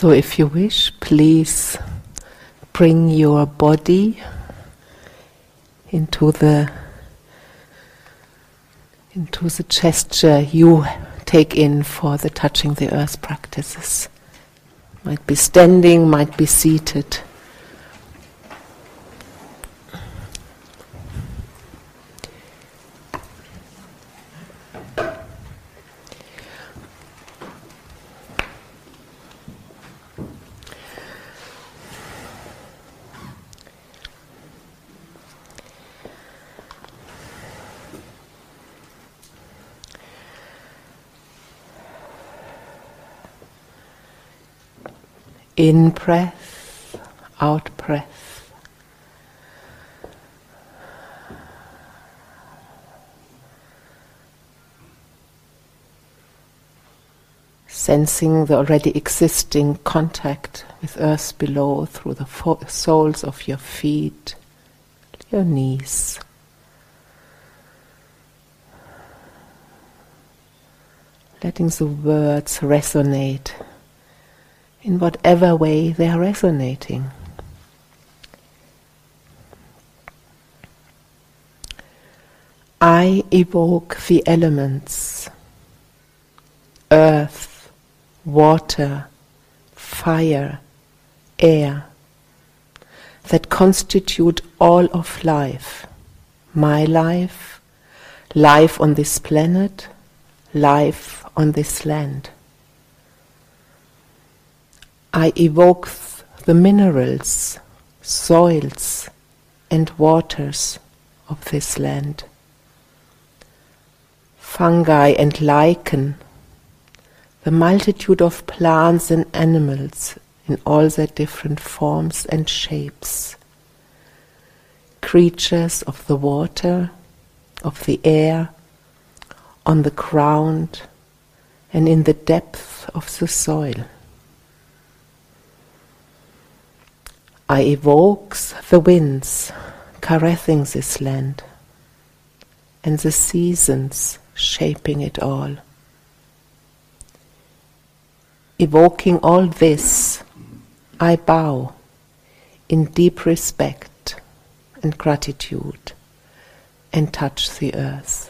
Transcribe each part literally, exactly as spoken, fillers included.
So if you wish, please bring your body into the into the gesture you take in for the touching the earth practices. Might be standing, might be seated. In breath, out breath. Sensing the already existing contact with earth below through the fo- soles of your feet, your knees. Letting the words resonate in whatever way they are resonating. I evoke the elements, earth, water, fire, air, that constitute all of life, my life, life on this planet, life on this land. I evoke the minerals, soils, and waters of this land. Fungi and lichen, the multitude of plants and animals in all their different forms and shapes. Creatures of the water, of the air, on the ground, and in the depth of the soil. I evoke the winds caressing this land and the seasons shaping it all. Evoking all this, I bow in deep respect and gratitude and touch the earth.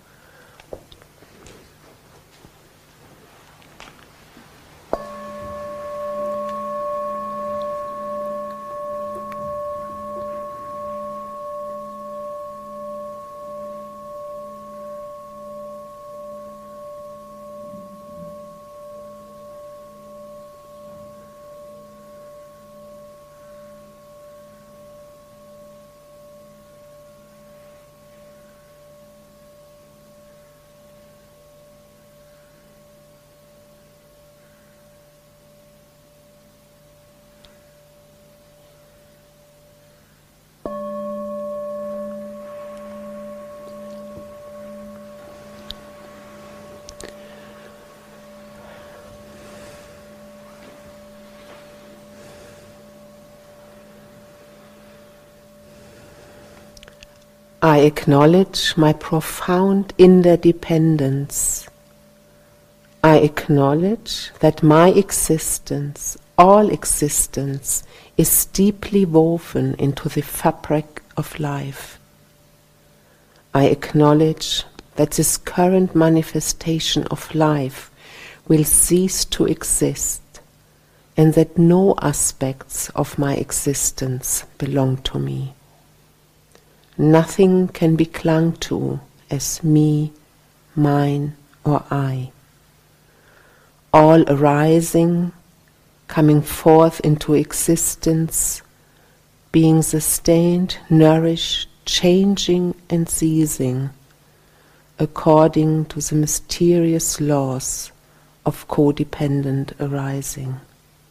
I acknowledge my profound interdependence. I acknowledge that my existence, all existence, is deeply woven into the fabric of life. I acknowledge that this current manifestation of life will cease to exist, and that no aspects of my existence belong to me. Nothing can be clung to as me, mine, or I. All arising, coming forth into existence, being sustained, nourished, changing and ceasing, according to the mysterious laws of codependent arising.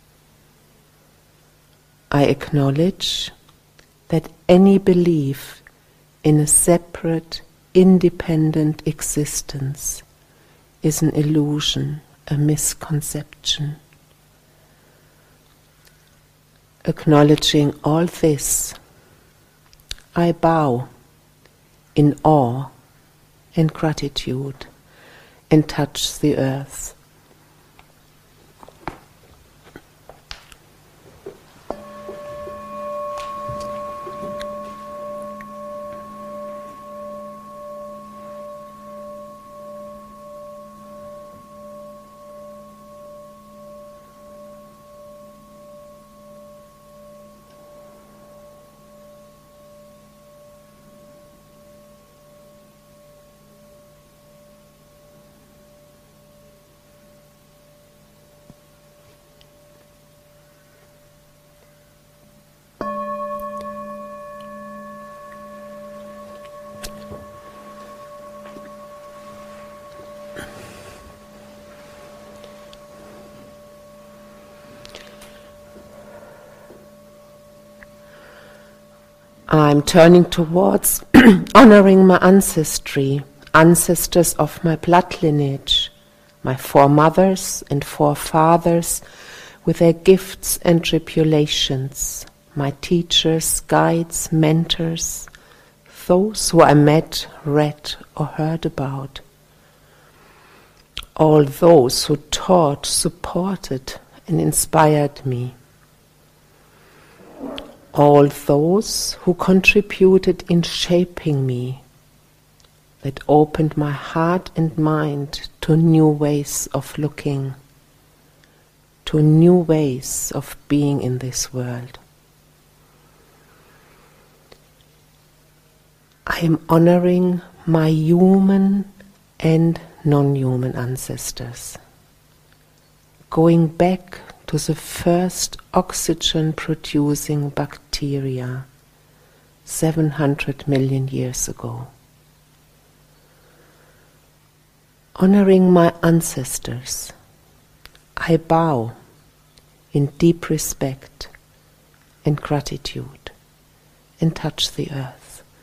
I acknowledge that any belief in a separate, independent existence is an illusion, a misconception. Acknowledging all this, I bow in awe and gratitude and touch the earth. I'm turning towards honoring my ancestry, ancestors of my blood lineage, my foremothers and forefathers with their gifts and tribulations, my teachers, guides, mentors, those who I met, read, or heard about, all those who taught, supported, and inspired me, all those who contributed in shaping me, that opened my heart and mind to new ways of looking, to new ways of being in this world. I am honoring my human and non-human ancestors, going back to the first oxygen-producing bacteria seven hundred million years ago. Honoring my ancestors, I bow in deep respect and gratitude and touch the earth.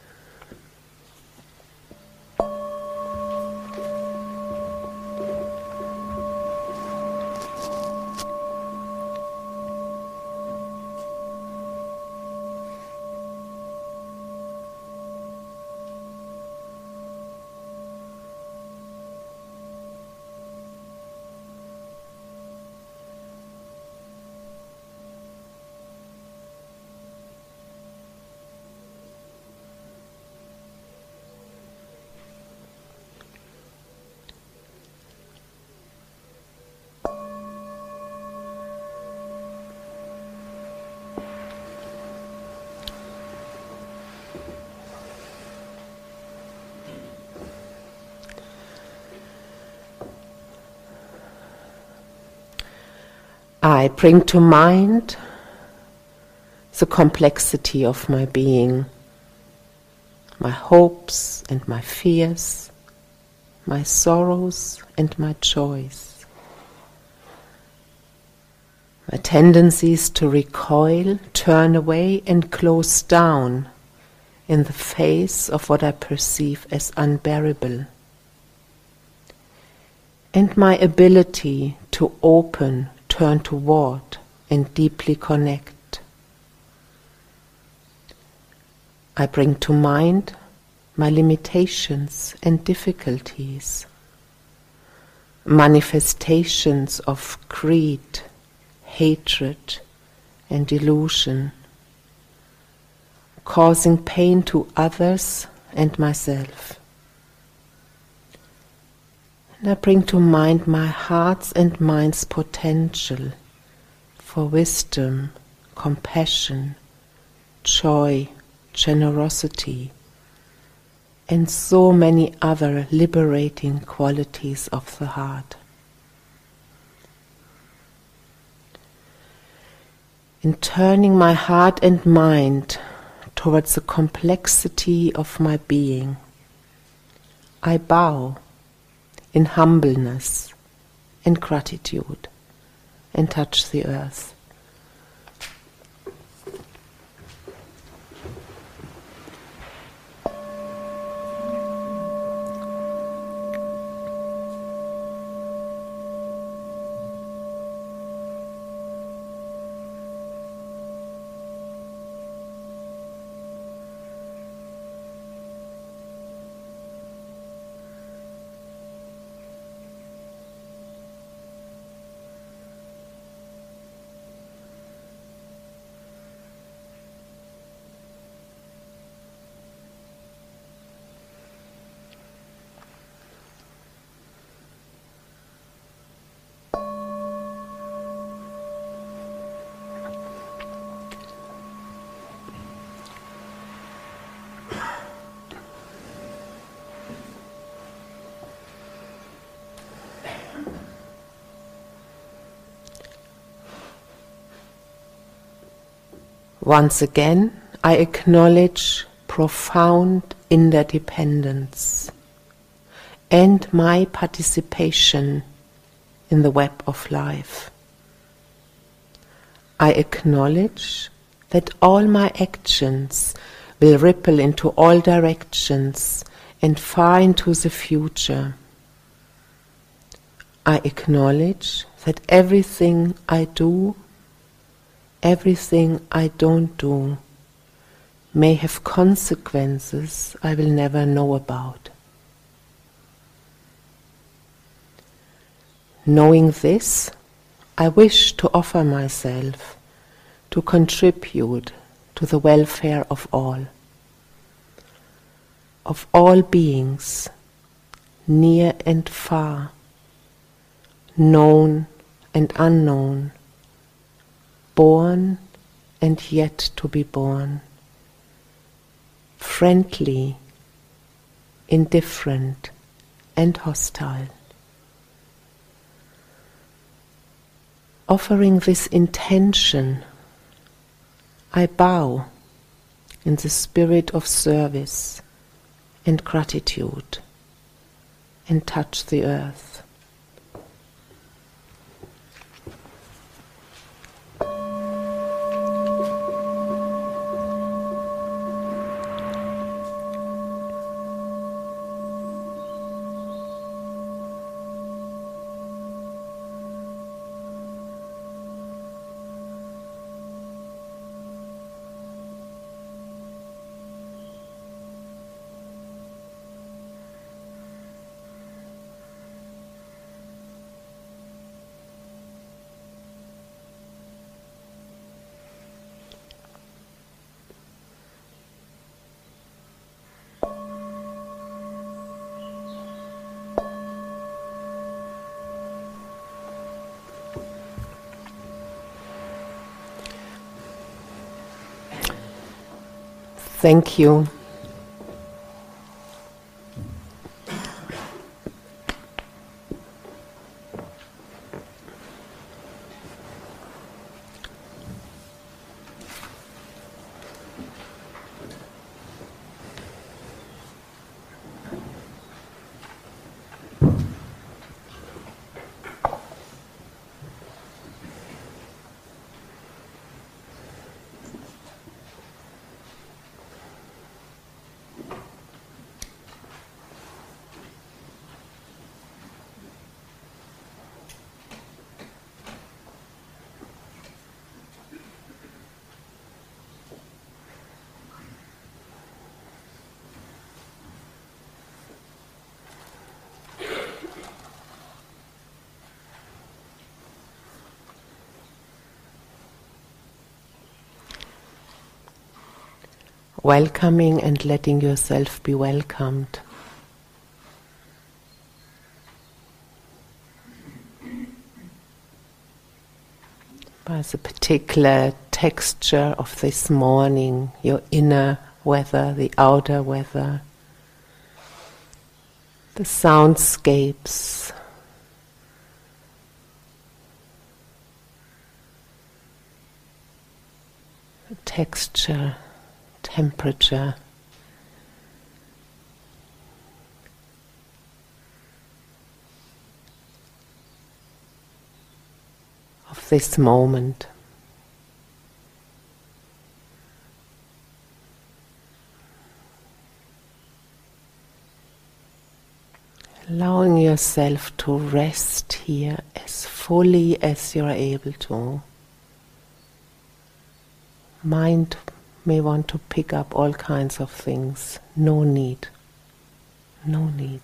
I bring to mind the complexity of my being, my hopes and my fears, my sorrows and my joys, my tendencies to recoil, turn away and close down in the face of what I perceive as unbearable, and my ability to open, turn toward, and deeply connect. I bring to mind my limitations and difficulties, manifestations of greed, hatred, and delusion, causing pain to others and myself. And I bring to mind my heart's and mind's potential for wisdom, compassion, joy, generosity, and so many other liberating qualities of the heart. In turning my heart and mind towards the complexity of my being, I bow in humbleness and gratitude and touch the earth. Once again, I acknowledge profound interdependence and my participation in the web of life. I acknowledge that all my actions will ripple into all directions and far into the future. I acknowledge that everything I do, everything I don't do, may have consequences I will never know about. Knowing this, I wish to offer myself to contribute to the welfare of all, of all beings, near and far, known and unknown, born and yet to be born, friendly, indifferent, and hostile. Offering this intention, I bow in the spirit of service and gratitude and touch the earth. Thank you. Welcoming and letting yourself be welcomed. By the particular texture of this morning, your inner weather, the outer weather, the soundscapes, the texture, temperature, of this moment. Allowing yourself to rest here as fully as you are able to. Mind may want to pick up all kinds of things. No need. No need.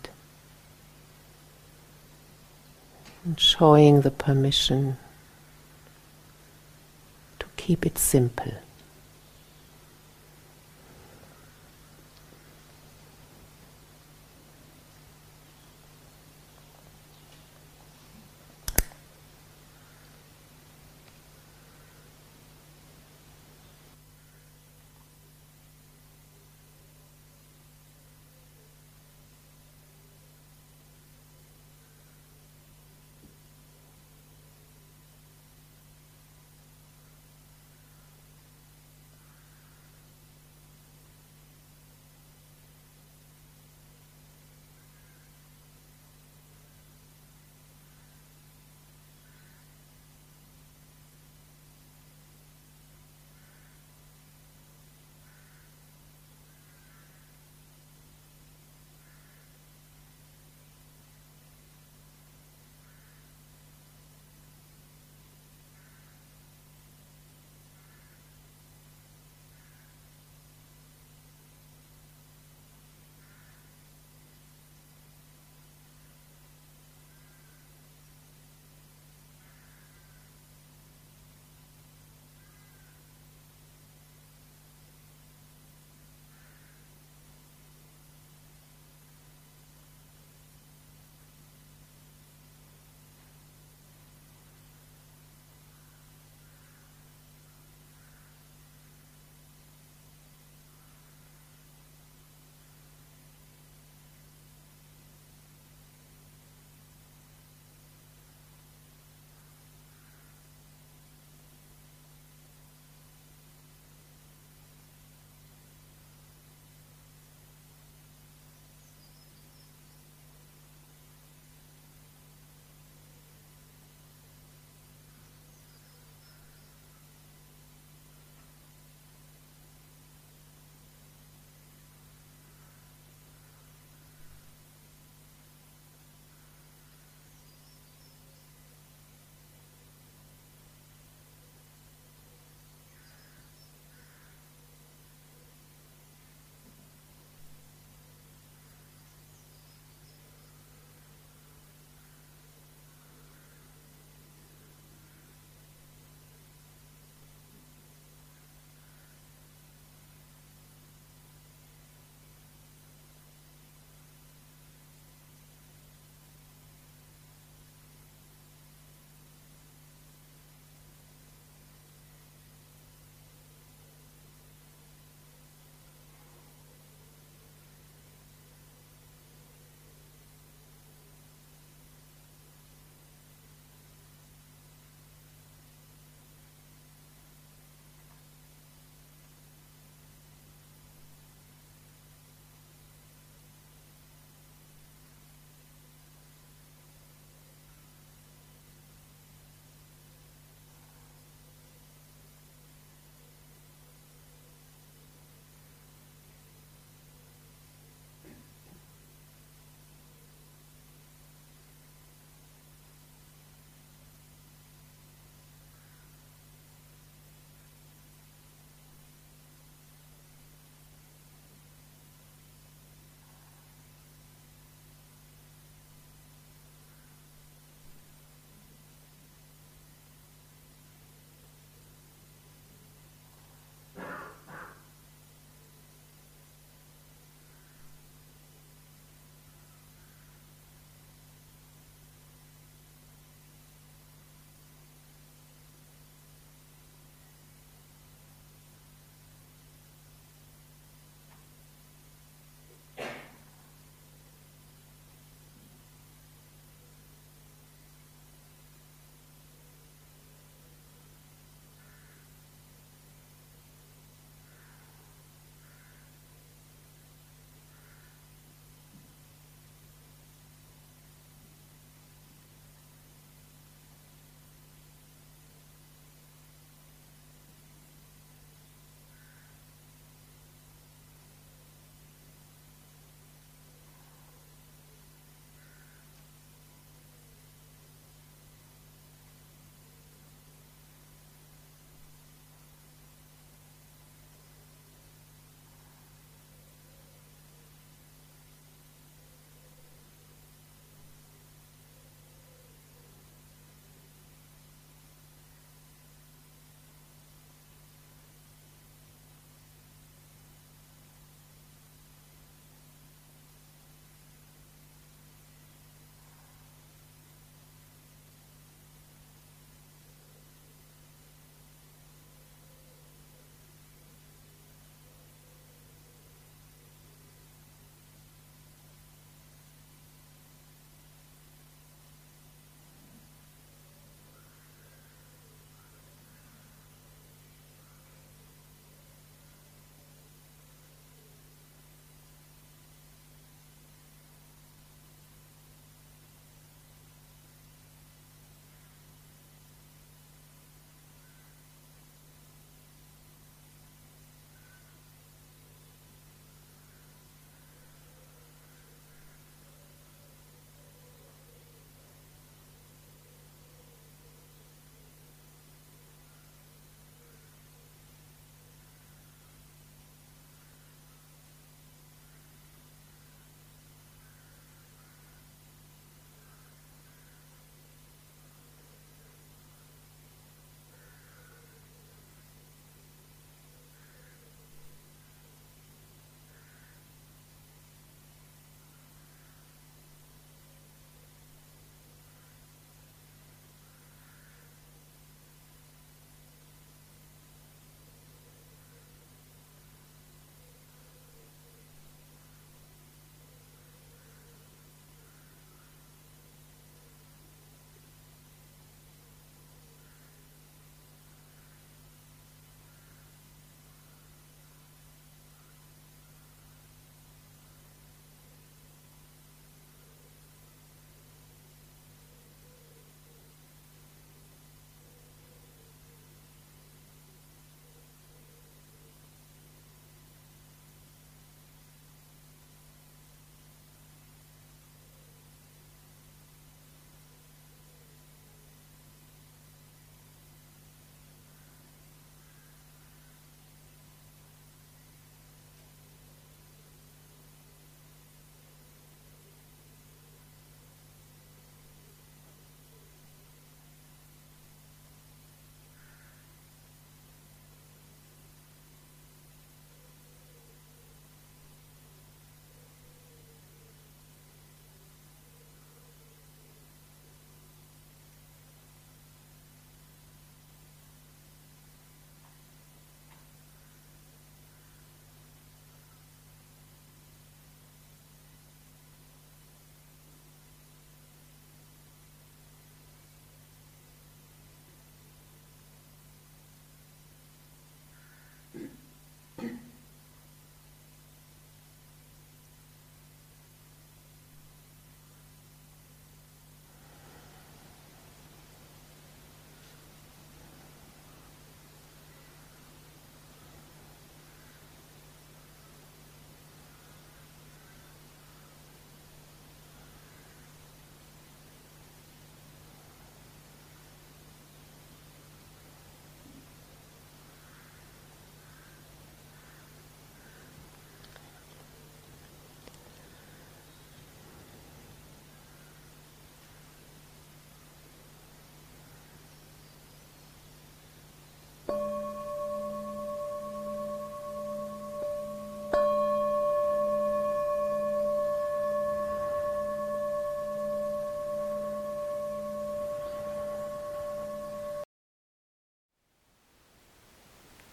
And showing the permission to keep it simple.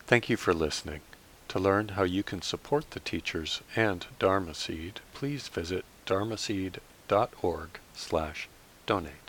Thank you for listening. To learn how you can support the teachers and Dharma Seed, please visit dharmaseed dot org slash donate.